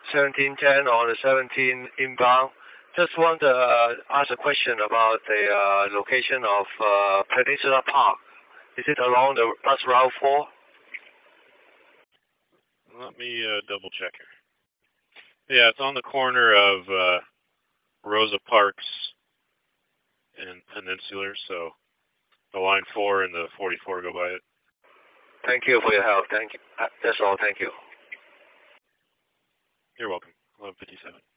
1710 on the 17 inbound. Just want to ask a question about the location of Peninsula Park. Is it along the bus route 4? Let me double check here. Yeah, it's on the corner of Rosa Parks and Peninsular, so the line 4 and the 44 go by it. Thank you for your help. Thank you. That's all. Thank you. You're welcome. 1157.